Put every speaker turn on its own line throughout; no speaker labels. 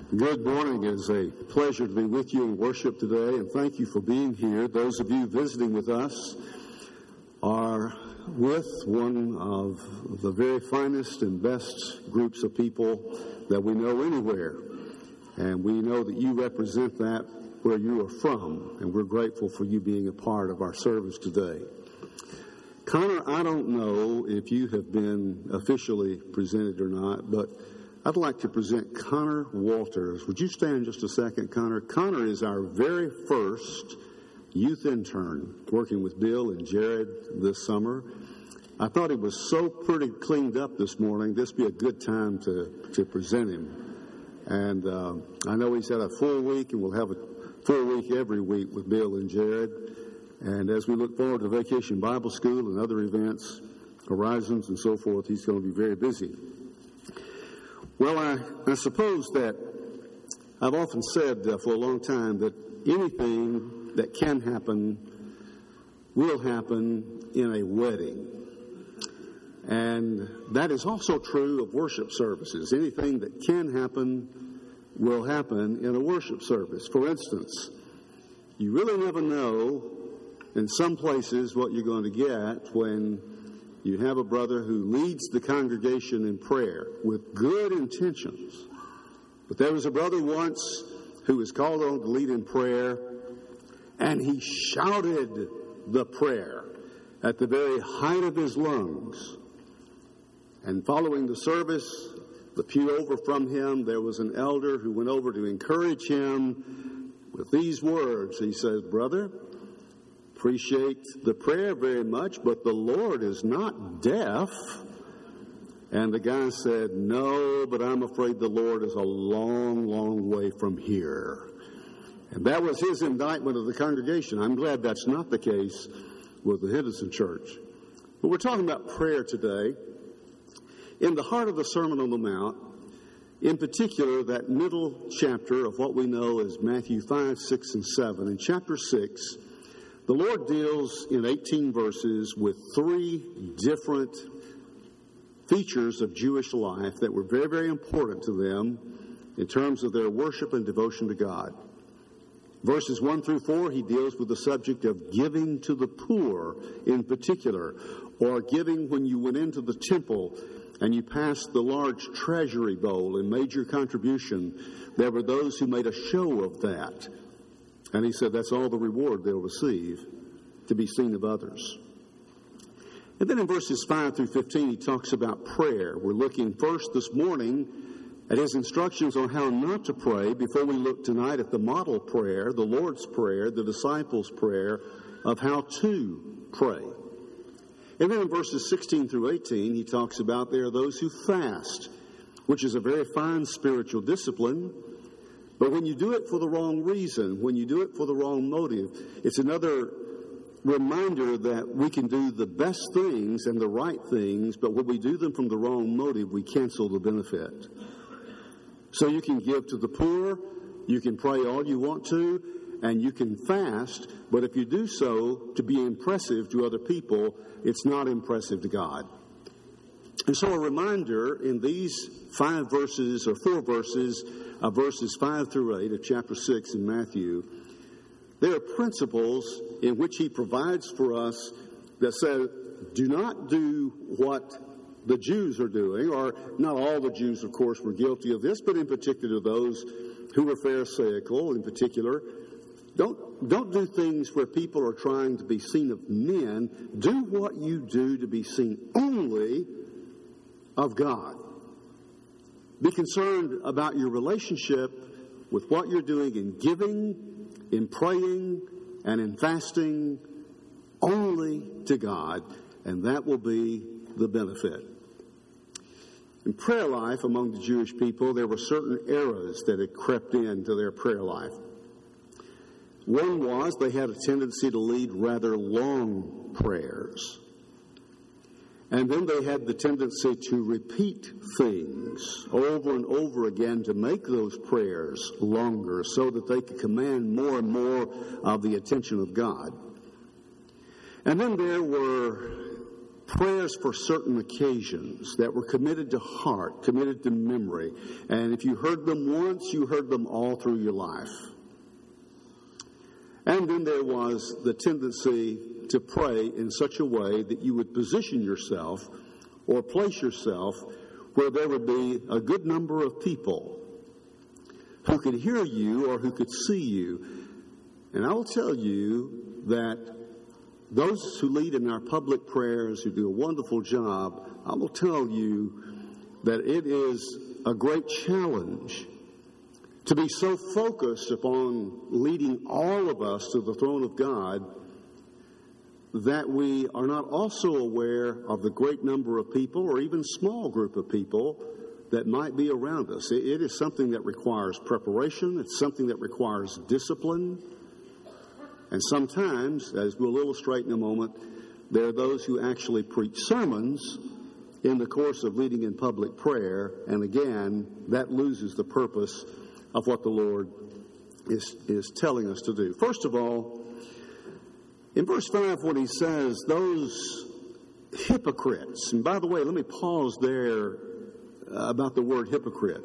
Good morning. It is a pleasure to be with you in worship today, and thank you for being here. Those of you visiting with us are with one of the very finest and best groups of people that we know anywhere, and we know that you represent that where you are from, and we're grateful for you being a part of our service today. Connor, I don't know if you have been officially presented or not, but I'd like to present Connor Walters. Would you stand just a second, Connor? Connor is our very first youth intern working with Bill and Jared this summer. I thought he was so pretty cleaned up this morning, this would be a good time to present him. And I know he's had a full week, and we'll have a full week every week with Bill and Jared. And as we look forward to Vacation Bible School and other events, Horizons and so forth, he's going to be very busy. Well, I suppose that I've often said for a long time that anything that can happen will happen in a wedding. And that is also true of worship services. Anything that can happen will happen in a worship service. For instance, you really never know in some places what you're going to get when you have a brother who leads the congregation in prayer with good intentions. But there was a brother once who was called on to lead in prayer, and he shouted the prayer at the very height of his lungs. And following the service, the pew over from him, there was an elder who went over to encourage him with these words. He says, "Brother, appreciate the prayer very much, but the Lord is not deaf." And the guy said, "No, but I'm afraid the Lord is a long, long way from here." And that was his indictment of the congregation. I'm glad that's not the case with the Henderson Church. But we're talking about prayer today. In the heart of the Sermon on the Mount, in particular, that middle chapter of what we know as Matthew 5, 6, and 7. In chapter 6, the Lord deals in 18 verses with three different features of Jewish life that were very, very important to them in terms of their worship and devotion to God. Verses 1 through 4, he deals with the subject of giving to the poor in particular, or giving when you went into the temple and you passed the large treasury bowl and made your contribution. There were those who made a show of that. And he said that's all the reward they'll receive, to be seen of others. And then in verses 5 through 15, he talks about prayer. We're looking first this morning at his instructions on how not to pray before we look tonight at the model prayer, the Lord's Prayer, the disciples' prayer of how to pray. And then in verses 16 through 18, he talks about there are those who fast, which is a very fine spiritual discipline. But when you do it for the wrong reason, when you do it for the wrong motive, it's another reminder that we can do the best things and the right things, but when we do them from the wrong motive, we cancel the benefit. So you can give to the poor, you can pray all you want to, and you can fast, but if you do so to be impressive to other people, it's not impressive to God. And so a reminder in these 5 verses or 4 verses, verses 5 through 8 of chapter 6 in Matthew, there are principles in which he provides for us that say, do not do what the Jews are doing, or not all the Jews, of course, were guilty of this, but in particular those who were Pharisaical in particular. Don't do things where people are trying to be seen of men. Do what you do to be seen only of God. Be concerned about your relationship with what you're doing in giving, in praying, and in fasting only to God, and that will be the benefit. In prayer life among the Jewish people, there were certain eras that had crept into their prayer life. One was they had a tendency to lead rather long prayers. And then they had the tendency to repeat things over and over again to make those prayers longer so that they could command more and more of the attention of God. And then there were prayers for certain occasions that were committed to heart, committed to memory. And if you heard them once, you heard them all through your life. And then there was the tendency to pray in such a way that you would position yourself or place yourself where there would be a good number of people who could hear you or who could see you. And I will tell you that those who lead in our public prayers, who do a wonderful job, I will tell you that it is a great challenge to be so focused upon leading all of us to the throne of God that we are not also aware of the great number of people or even small group of people that might be around us. It is something that requires preparation. It's something that requires discipline. And sometimes, as we'll illustrate in a moment, there are those who actually preach sermons in the course of leading in public prayer. And again, that loses the purpose of what the Lord is telling us to do. First of all, in verse 5, when he says, those hypocrites, and by the way, let me pause there about the word hypocrite.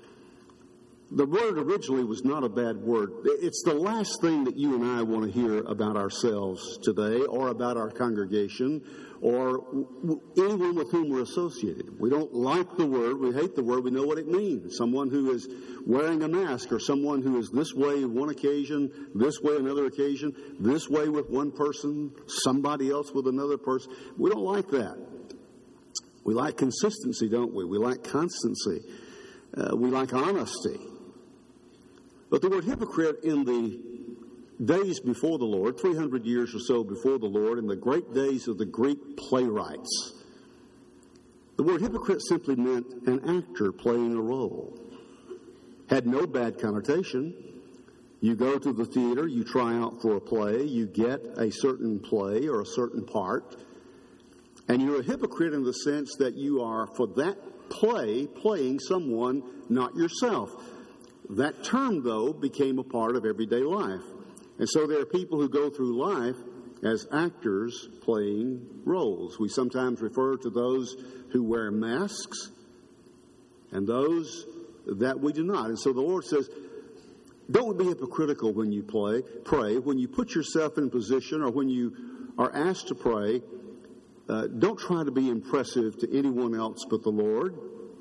The word originally was not a bad word. It's the last thing that you and I want to hear about ourselves today or about our congregation or anyone with whom we're associated. We don't like the word. We hate the word. We know what it means. Someone who is wearing a mask or someone who is this way one occasion, this way another occasion, this way with one person, somebody else with another person. We don't like that. We like consistency, don't we? We like constancy. We like honesty. But the word hypocrite in the days before the Lord, 300 years or so before the Lord, in the great days of the Greek playwrights, the word hypocrite simply meant an actor playing a role. Had no bad connotation. You go to the theater, you try out for a play, you get a certain play or a certain part, and you're a hypocrite in the sense that you are, for that play, playing someone, not yourself. That term, though, became a part of everyday life. And so there are people who go through life as actors playing roles. We sometimes refer to those who wear masks and those that we do not. And so the Lord says, don't be hypocritical when you pray. When you put yourself in position or when you are asked to pray, don't try to be impressive to anyone else but the Lord.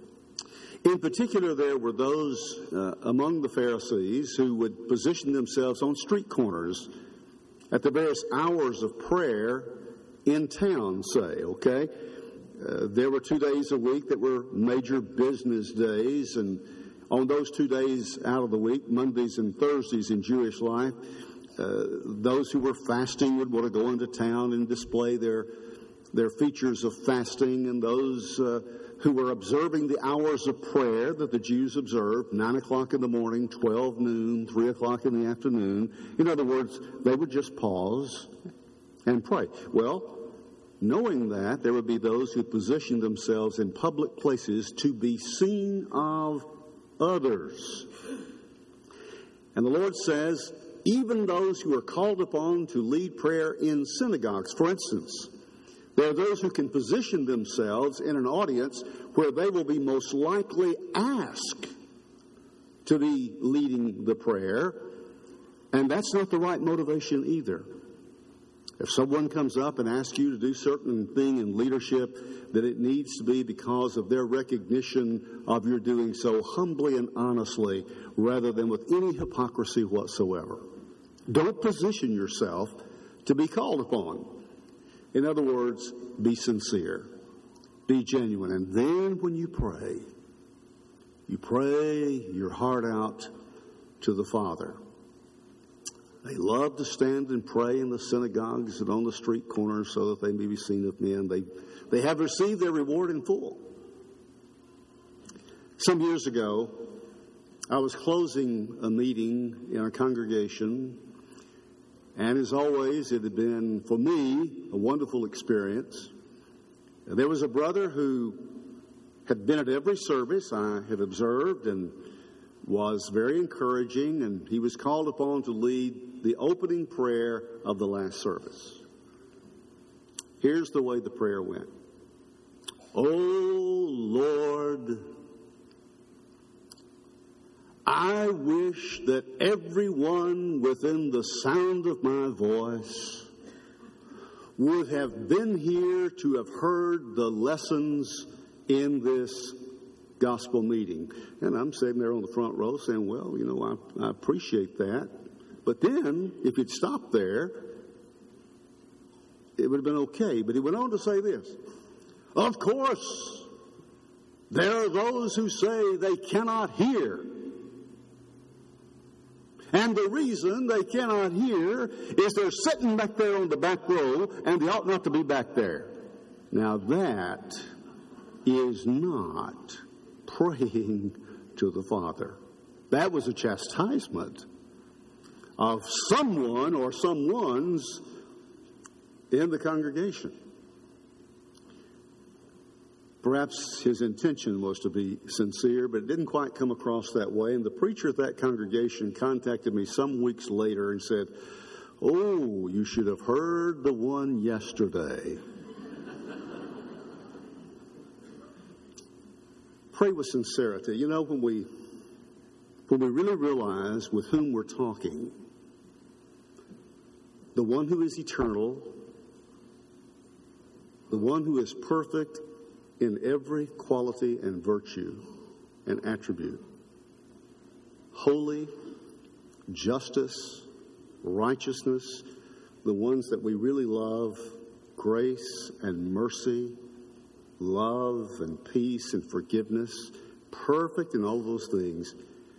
In particular, there were those among the Pharisees who would position themselves on street corners at the various hours of prayer in town, say, okay? There were 2 days a week that were major business days, and on those 2 days out of the week, Mondays and Thursdays in Jewish life, those who were fasting would want to go into town and display their features of fasting, and those who were observing the hours of prayer that the Jews observed, 9 o'clock in the morning, 12 noon, 3 o'clock in the afternoon. In other words, they would just pause and pray. Well, knowing that, there would be those who positioned themselves in public places to be seen of others. And the Lord says, even those who are called upon to lead prayer in synagogues, for instance, there are those who can position themselves in an audience where they will be most likely asked to be leading the prayer, and that's not the right motivation either. If someone comes up and asks you to do certain thing in leadership, that it needs to be because of their recognition of your doing so humbly and honestly, rather than with any hypocrisy whatsoever. Don't position yourself to be called upon. In other words, be sincere, be genuine. And then when you pray your heart out to the Father. They love to stand and pray in the synagogues and on the street corners so that they may be seen of men. They have received their reward in full. Some years ago, I was closing a meeting in a congregation. And as always, it had been, for me, a wonderful experience. There was a brother who had been at every service I had observed and was very encouraging, and he was called upon to lead the opening prayer of the last service. Here's the way the prayer went. Oh, Lord, I wish that everyone within the sound of my voice would have been here to have heard the lessons in this gospel meeting. And I'm sitting there on the front row saying, well, I appreciate that. But then, if you'd stopped there, it would have been okay. But he went on to say this. Of course, there are those who say they cannot hear. And the reason they cannot hear is they're sitting back there on the back row and they ought not to be back there. Now that is not praying to the Father. That was a chastisement of someone or someones in the congregation. Perhaps his intention was to be sincere, but it didn't quite come across that way. And the preacher at that congregation contacted me some weeks later and said, oh, you should have heard the one yesterday. Pray with sincerity. When we really realize with whom we're talking, the one who is eternal, the one who is perfect in every quality and virtue and attribute, holy, justice, righteousness, the ones that we really love, grace and mercy, love and peace and forgiveness, perfect in all those things.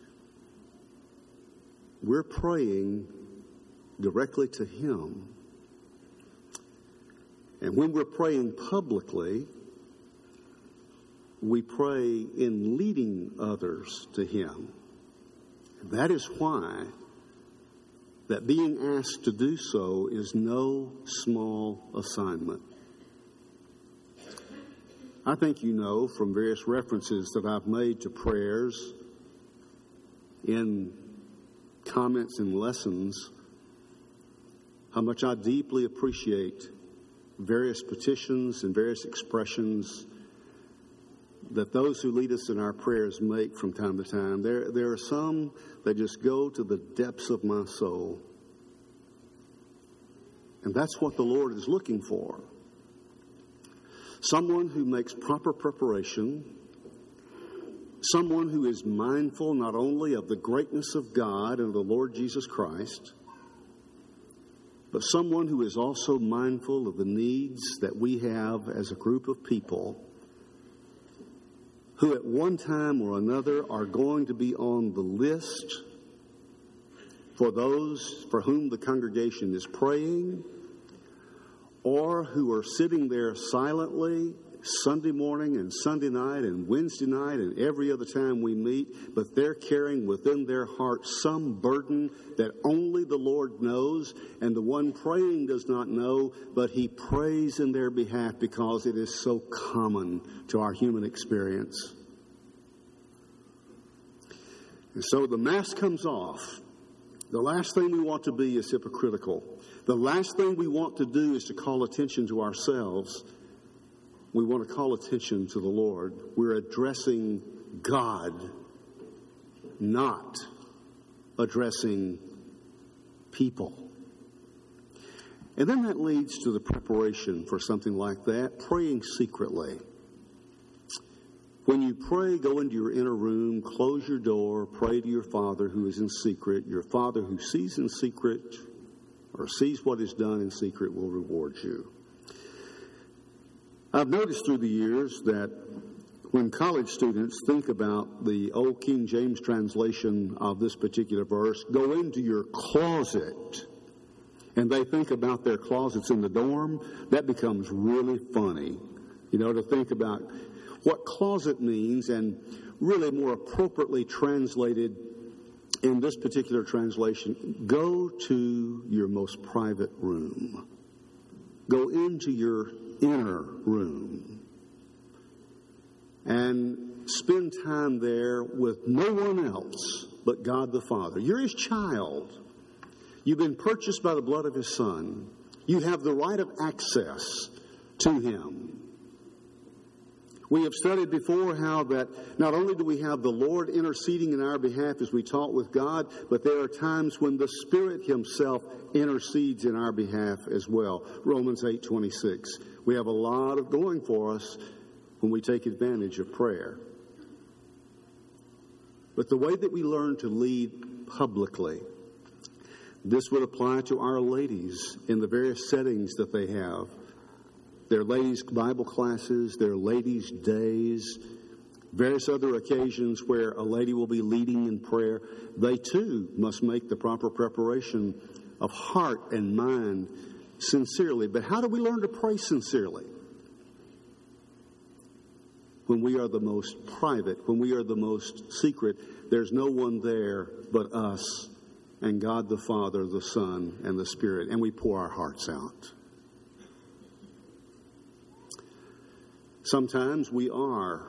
We're praying directly to Him. And when we're praying publicly, we pray in leading others to Him. That is why that being asked to do so is no small assignment. I think you know from various references that I've made to prayers in comments and lessons how much I deeply appreciate various petitions and various expressions that those who lead us in our prayers make from time to time. There are some that just go to the depths of my soul. And that's what the Lord is looking for. Someone who makes proper preparation. Someone who is mindful not only of the greatness of God and of the Lord Jesus Christ, but someone who is also mindful of the needs that we have as a group of people who at one time or another are going to be on the list for those for whom the congregation is praying, or who are sitting there silently Sunday morning and Sunday night and Wednesday night and every other time we meet, but they're carrying within their heart some burden that only the Lord knows, and the one praying does not know, but He prays in their behalf because it is so common to our human experience. And so the mask comes off. The last thing we want to be is hypocritical. The last thing we want to do is to call attention to ourselves. We want to call attention to the Lord. We're addressing God, not addressing people. And then that leads to the preparation for something like that, praying secretly. When you pray, go into your inner room, close your door, pray to your Father who is in secret. Your Father who sees in secret or sees what is done in secret will reward you. I've noticed through the years that when college students think about the old King James translation of this particular verse, go into your closet, and they think about their closets in the dorm, that becomes really funny, to think about what closet means, and really more appropriately translated in this particular translation, go to your most private room. Go into your inner room and spend time there with no one else but God the Father. You're His child. You've been purchased by the blood of His Son. You have the right of access to Him. We have studied before how that not only do we have the Lord interceding in our behalf as we talk with God, but there are times when the Spirit Himself intercedes in our behalf as well. Romans 8:26. We have a lot of going for us when we take advantage of prayer. But the way that we learn to lead publicly, this would apply to our ladies in the various settings that they have. Their ladies' Bible classes, their ladies' days, various other occasions where a lady will be leading in prayer. They too must make the proper preparation of heart and mind sincerely. But how do we learn to pray sincerely? When we are the most private, when we are the most secret, there's no one there but us and God the Father, the Son, and the Spirit, and we pour our hearts out. Sometimes we are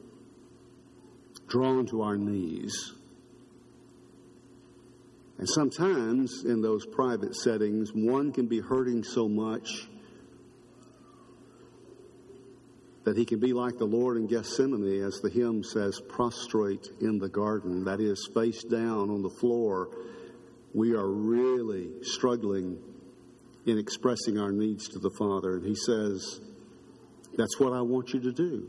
drawn to our knees. And sometimes in those private settings, one can be hurting so much that he can be like the Lord in Gethsemane, as the hymn says, prostrate in the garden. That is, face down on the floor. We are really struggling in expressing our needs to the Father. And He says, that's what I want you to do.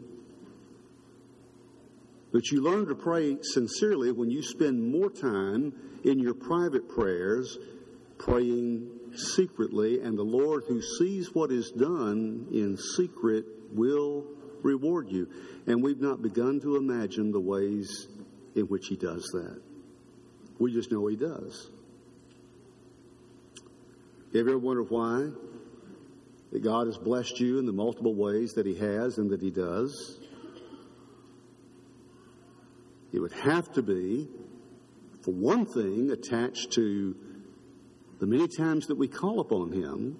But you learn to pray sincerely when you spend more time in your private prayers, praying secretly, and the Lord, who sees what is done in secret, will reward you. And we've not begun to imagine the ways in which He does that. We just know He does. Have you ever wondered why? That God has blessed you in the multiple ways that He has and that He does? It would have to be, for one thing, attached to the many times that we call upon Him.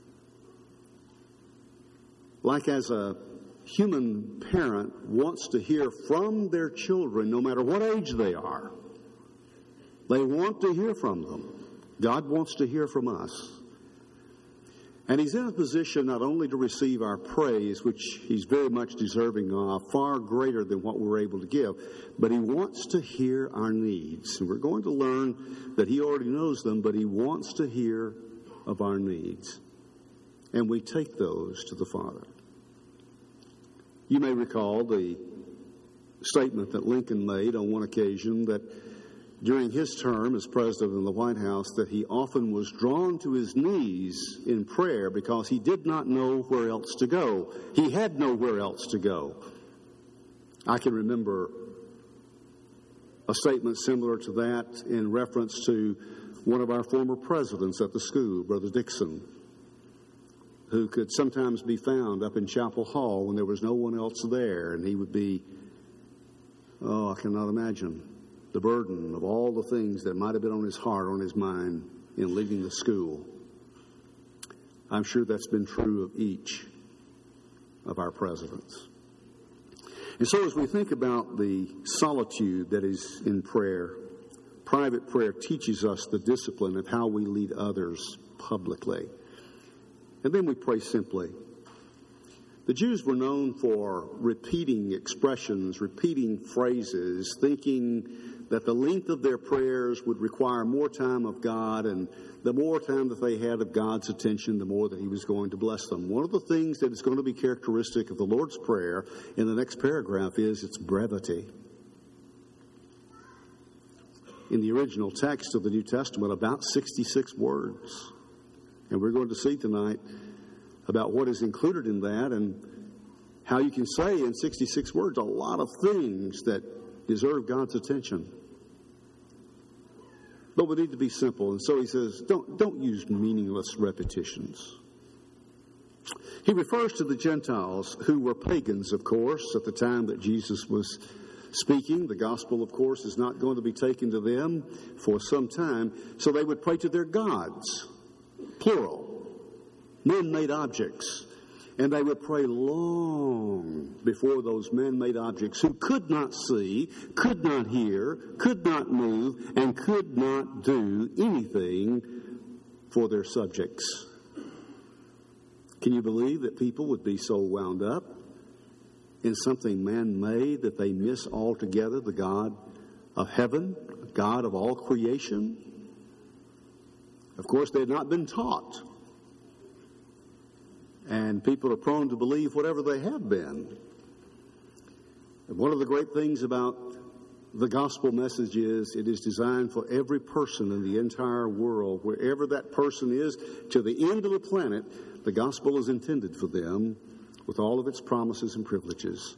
Like as a human parent wants to hear from their children, no matter what age they are. They want to hear from them. God wants to hear from us. And He's in a position not only to receive our praise, which He's very much deserving of, far greater than what we're able to give, but He wants to hear our needs. And we're going to learn that He already knows them, but He wants to hear of our needs. And we take those to the Father. You may recall the statement that Lincoln made on one occasion that during his term as president of the White House, that he often was drawn to his knees in prayer because he did not know where else to go. He had nowhere else to go. I can remember a statement similar to that in reference to one of our former presidents at the school, Brother Dixon, who could sometimes be found up in Chapel Hall when there was no one else there, and he would be, I cannot imagine the burden of all the things that might have been on his heart, on his mind, in leading the school. I'm sure that's been true of each of our presidents. And so as we think about the solitude that is in prayer, private prayer teaches us the discipline of how we lead others publicly. And then we pray simply. The Jews were known for repeating expressions, repeating phrases, thinking that the length of their prayers would require more time of God, and the more time that they had of God's attention, the more that He was going to bless them. One of the things that is going to be characteristic of the Lord's Prayer in the next paragraph is its brevity. In the original text of the New Testament, about 66 words. And we're going to see tonight about what is included in that and how you can say in 66 words a lot of things that deserve God's attention. But we need to be simple. And so he says, don't use meaningless repetitions. He refers to the Gentiles, who were pagans, of course, at the time that Jesus was speaking. The gospel, of course, is not going to be taken to them for some time. So they would pray to their gods, plural, man-made objects. And they would pray long before those man-made objects who could not see, could not hear, could not move, and could not do anything for their subjects. Can you believe that people would be so wound up in something man-made that they miss altogether the God of heaven, God of all creation? Of course, they had not been taught. And people are prone to believe whatever they have been. And one of the great things about the gospel message is it is designed for every person in the entire world. Wherever that person is, to the end of the planet, the gospel is intended for them with all of its promises and privileges.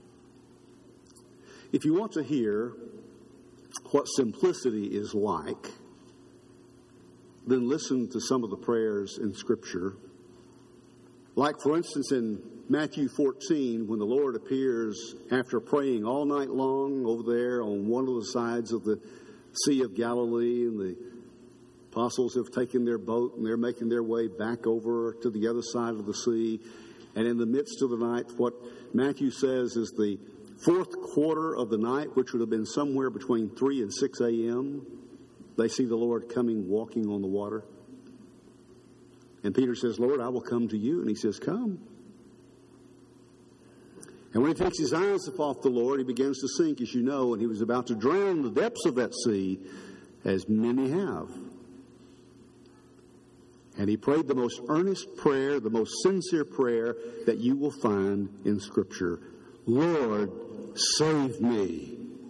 If you want to hear what simplicity is like, then listen to some of the prayers in Scripture. Like, for instance, in Matthew 14, when the Lord appears after praying all night long over there on one of the sides of the Sea of Galilee, and the apostles have taken their boat and they're making their way back over to the other side of the sea. And in the midst of the night, what Matthew says is the fourth quarter of the night, which would have been somewhere between 3 and 6 a.m., they see the Lord coming, walking on the water. And Peter says, Lord, I will come to you. And he says, come. And when he takes his eyes off the Lord, he begins to sink, as you know, and he was about to drown in the depths of that sea, as many have. And he prayed the most earnest prayer, the most sincere prayer that you will find in Scripture. Lord, save me.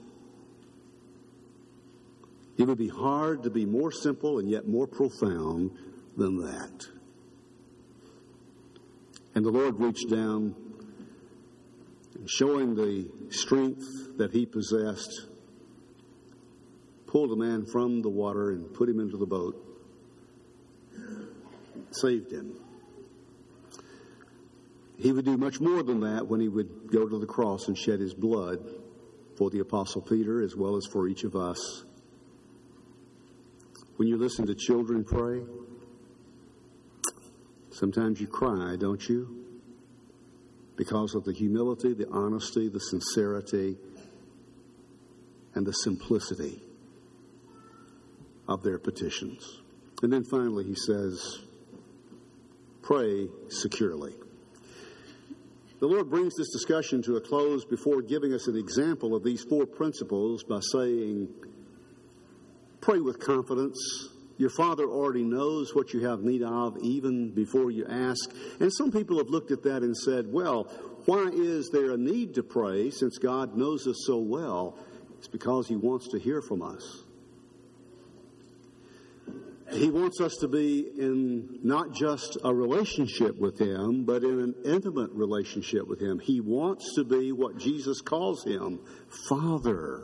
It would be hard to be more simple and yet more profound than that. And the Lord reached down, and showing the strength that he possessed, pulled a man from the water and put him into the boat, saved him. He would do much more than that when he would go to the cross and shed his blood for the Apostle Peter as well as for each of us. When you listen to children pray, sometimes you cry, don't you? Because of the humility, the honesty, the sincerity, and the simplicity of their petitions. And then finally he says, pray securely. The Lord brings this discussion to a close before giving us an example of these four principles by saying, pray with confidence. Your Father already knows what you have need of even before you ask. And some people have looked at that and said, well, why is there a need to pray since God knows us so well? It's because he wants to hear from us. He wants us to be in not just a relationship with him, but in an intimate relationship with him. He wants to be what Jesus calls him, Father,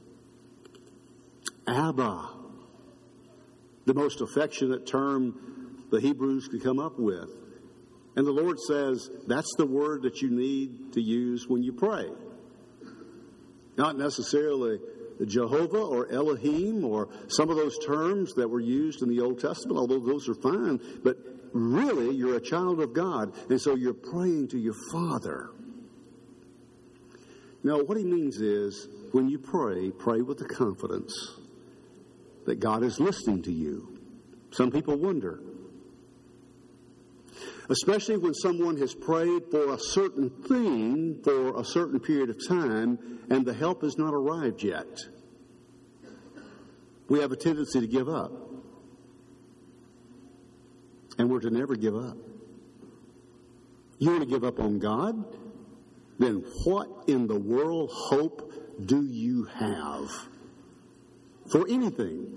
Abba, the most affectionate term the Hebrews could come up with. And the Lord says that's the word that you need to use when you pray. Not necessarily Jehovah or Elohim or some of those terms that were used in the Old Testament, although those are fine, but really you're a child of God, and so you're praying to your Father. Now, what he means is when you pray, pray with the confidence that God is listening to you. Some people wonder, especially when someone has prayed for a certain thing for a certain period of time and the help has not arrived yet. We have a tendency to give up. And we're to never give up. You want to give up on God? Then what in the world hope do you have for anything?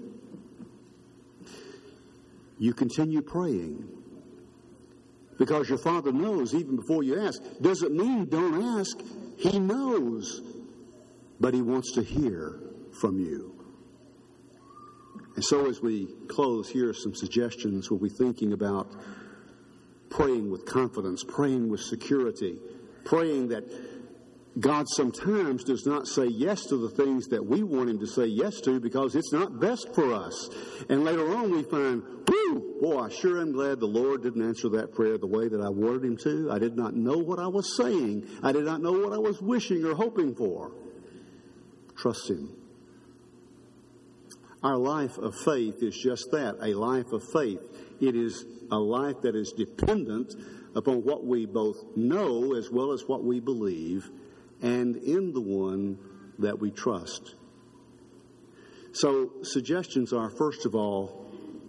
You continue praying. Because your Father knows even before you ask. Doesn't mean don't ask. He knows. But he wants to hear from you. And so as we close, here are some suggestions. We'll be thinking about praying with confidence, praying with security, praying that God sometimes does not say yes to the things that we want him to say yes to because it's not best for us. And later on we find, boy, I sure am glad the Lord didn't answer that prayer the way that I wanted him to. I did not know what I was saying. I did not know what I was wishing or hoping for. Trust him. Our life of faith is just that, a life of faith. It is a life that is dependent upon what we both know as well as what we believe, and in the one that we trust. So suggestions are, first of all,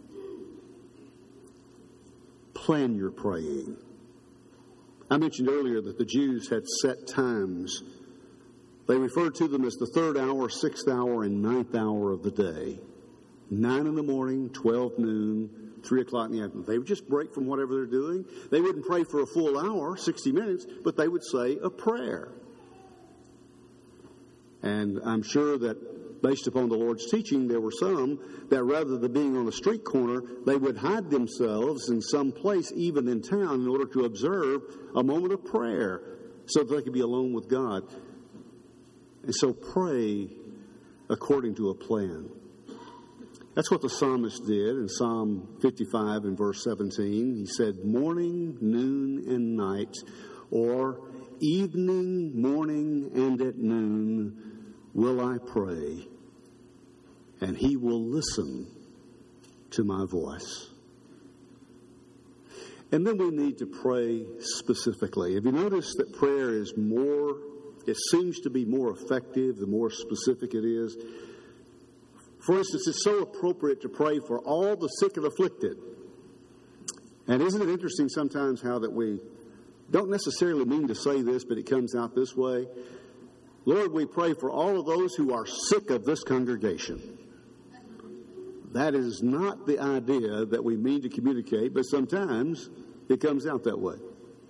plan your praying. I mentioned earlier that the Jews had set times. They referred to them as the 3rd hour, 6th hour, and 9th hour of the day. 9 in the morning, 12 noon, 3 o'clock in the afternoon. They would just break from whatever they're doing. They wouldn't pray for a full hour, 60 minutes, but they would say a prayer. And I'm sure that based upon the Lord's teaching, there were some that rather than being on a street corner, they would hide themselves in some place, even in town, in order to observe a moment of prayer so that they could be alone with God. And so pray according to a plan. That's what the psalmist did in Psalm 55 and verse 17. He said, morning, noon, and night, or evening, morning, and at noon, will I pray, and he will listen to my voice. And then we need to pray specifically. Have you noticed that prayer is it seems to be more effective the more specific it is? For instance, it's so appropriate to pray for all the sick and afflicted. And isn't it interesting sometimes how that we don't necessarily mean to say this, but it comes out this way? Lord, we pray for all of those who are sick of this congregation. That is not the idea that we mean to communicate, but sometimes it comes out that way.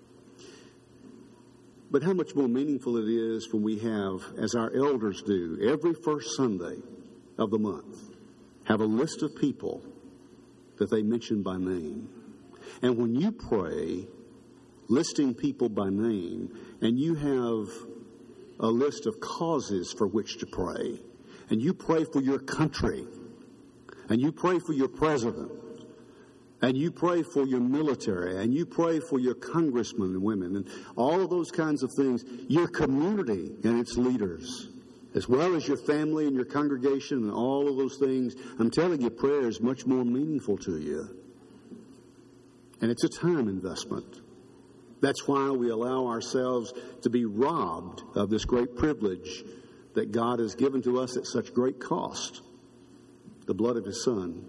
But how much more meaningful it is when we have, as our elders do, every first Sunday of the month, have a list of people that they mention by name. And when you pray, listing people by name, and you have a list of causes for which to pray, and you pray for your country, and you pray for your president, and you pray for your military, and you pray for your congressmen and women, and all of those kinds of things, your community and its leaders, as well as your family and your congregation and all of those things, I'm telling you, prayer is much more meaningful to you. And it's a time investment. That's why we allow ourselves to be robbed of this great privilege that God has given to us at such great cost, the blood of His Son.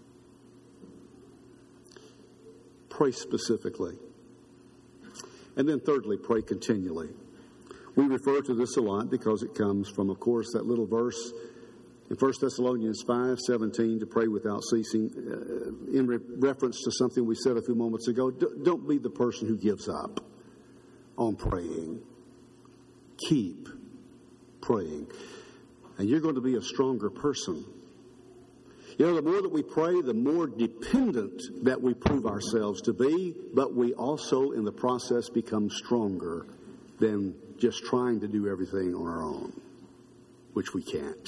Pray specifically. And then thirdly, pray continually. We refer to this a lot because it comes from, of course, that little verse in 1 Thessalonians 5:17, to pray without ceasing, in reference to something we said a few moments ago. Don't be the person who gives up on praying. Keep praying. And you're going to be a stronger person. You know, the more that we pray, the more dependent that we prove ourselves to be, but we also, in the process, become stronger than just trying to do everything on our own, which we can't.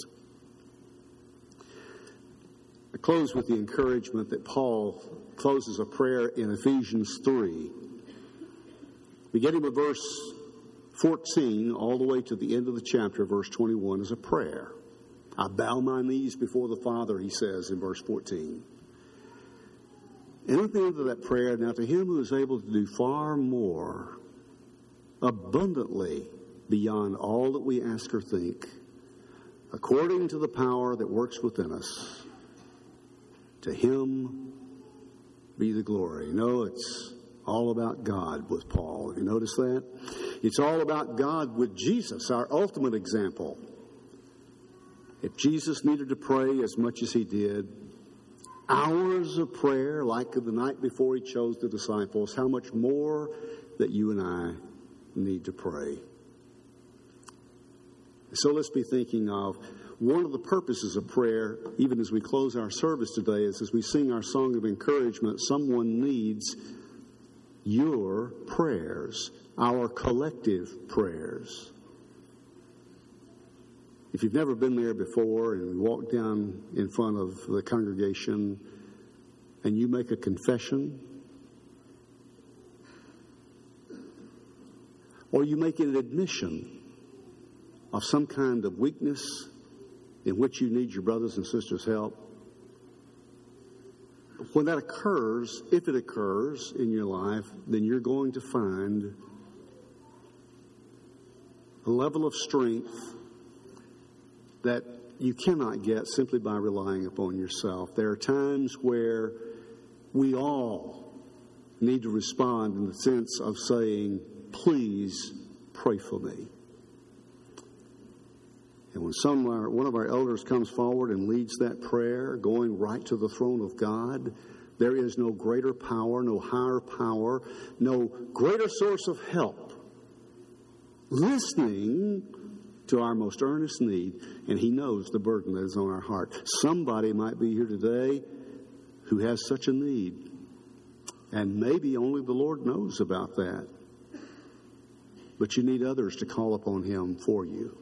I close with the encouragement that Paul closes a prayer in Ephesians 3. Beginning with verse 14 all the way to the end of the chapter, verse 21, is a prayer. I bow my knees before the Father, he says in verse 14. And at the end of that prayer, now to him who is able to do far more, abundantly beyond all that we ask or think, according to the power that works within us, to him be the glory. You know, it's all about God with Paul. Have you noticed that? It's all about God with Jesus, our ultimate example. If Jesus needed to pray as much as he did, hours of prayer like the night before he chose the disciples, how much more that you and I need to pray. So let's be thinking of one of the purposes of prayer, even as we close our service today, is as we sing our song of encouragement, someone needs your prayers, our collective prayers. If you've never been there before and walk down in front of the congregation and you make a confession, or you make an admission of some kind of weakness in which you need your brothers and sisters' help, when that occurs, if it occurs in your life, then you're going to find a level of strength that you cannot get simply by relying upon yourself. There are times where we all need to respond in the sense of saying, please pray for me. And when one of our elders comes forward and leads that prayer, going right to the throne of God, there is no greater power, no higher power, no greater source of help, listening to our most earnest need, and He knows the burden that is on our heart. Somebody might be here today who has such a need, and maybe only the Lord knows about that. But you need others to call upon Him for you.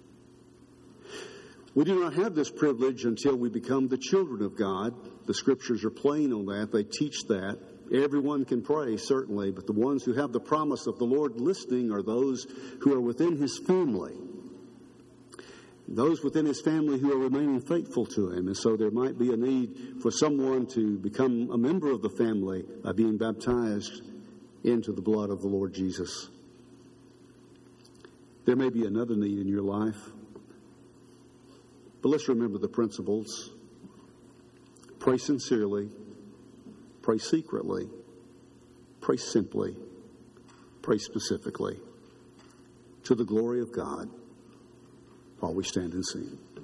We do not have this privilege until we become the children of God. The Scriptures are plain on that. They teach that. Everyone can pray, certainly, but the ones who have the promise of the Lord listening are those who are within His family. Those within His family who are remaining faithful to Him. And so there might be a need for someone to become a member of the family by being baptized into the blood of the Lord Jesus. There may be another need in your life. But let's remember the principles. Pray sincerely. Pray secretly. Pray simply. Pray specifically. To the glory of God, while we stand and sing.